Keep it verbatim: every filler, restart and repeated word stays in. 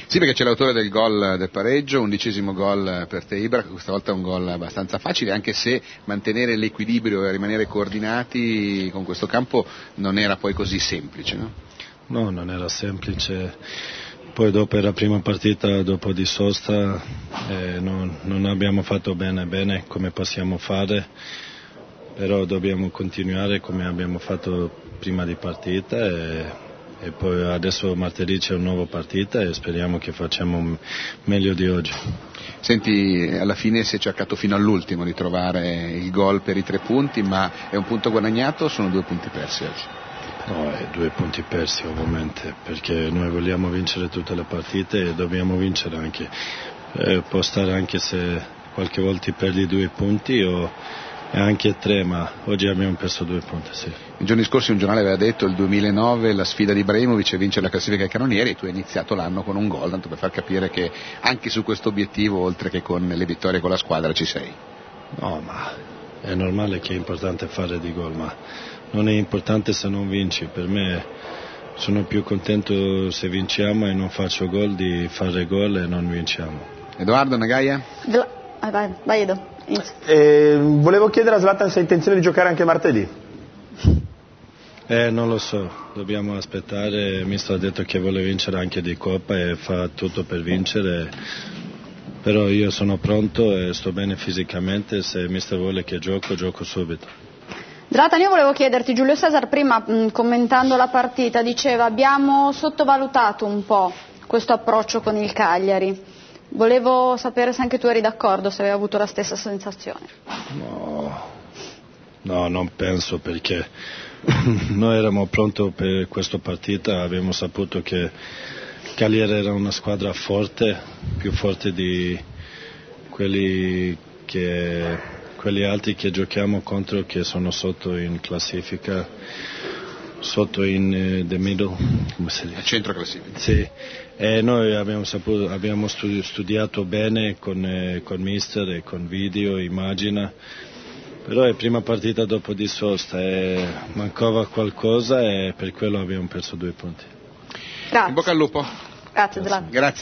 Sì, perché c'è l'autore del gol del pareggio, undicesimo gol per te Ibra, questa volta un gol abbastanza facile, anche se mantenere l'equilibrio e rimanere coordinati con questo campo non era poi così semplice, no? No, non era semplice. Poi dopo la prima partita, dopo di sosta, eh, non, non abbiamo fatto bene bene come possiamo fare, però dobbiamo continuare come abbiamo fatto prima di partita e, e poi adesso martedì c'è una nuova partita e speriamo che facciamo meglio di oggi. Senti, alla fine si è cercato fino all'ultimo di trovare il gol per i tre punti, ma è un punto guadagnato o sono due punti persi oggi? No, è due punti persi ovviamente, perché noi vogliamo vincere tutte le partite e dobbiamo vincere anche. Eh, può stare anche se qualche volta perdi due punti o anche tre, ma oggi abbiamo perso due punti, sì. I giorni scorsi un giornale aveva detto il duemilanove la sfida di Ibrahimovic è vincere la classifica ai cannonieri, e tu hai iniziato l'anno con un gol, tanto per far capire che anche su questo obiettivo, oltre che con le vittorie con la squadra, ci sei. No, ma è normale che è importante fare di gol, ma non è importante se non vinci. Per me sono più contento se vinciamo e non faccio gol di fare gol e non vinciamo. Edoardo Nagaia? Vai, vai, vai Edo. Eh, volevo chiedere a Zlatan se ha intenzione di giocare anche martedì. Eh, non lo so, dobbiamo aspettare. Il mister ha detto che vuole vincere anche di Coppa e fa tutto per vincere, però io sono pronto e sto bene fisicamente. Se il mister vuole che gioco, gioco subito. Zlatan, io volevo chiederti, Giulio Cesar prima mh, commentando la partita diceva abbiamo sottovalutato un po' questo approccio con il Cagliari. Volevo sapere se anche tu eri d'accordo, se avevi avuto la stessa sensazione. No, no, non penso, perché noi eravamo pronti per questa partita, abbiamo saputo che Cagliari era una squadra forte, più forte di quelli, che, quelli altri che giochiamo contro, che sono sotto in classifica, sotto in uh, the middle, come si dice? Centro classifica. Sì. E noi abbiamo, saputo, abbiamo studiato bene con, eh, con mister e con video, immagina, però è prima partita dopo di sosta e mancava qualcosa e per quello abbiamo perso due punti. Grazie. In bocca al lupo. Grazie, Zlatan. Grazie.